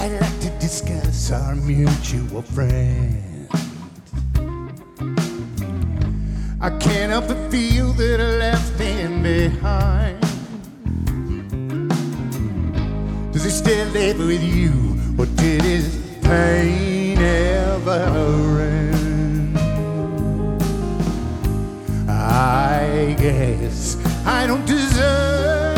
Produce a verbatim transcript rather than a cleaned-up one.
I'd like to discuss our mutual friend. I can't help but feel that I left him behind. Does he still live with you, or did his pain ever end? I guess I don't deserve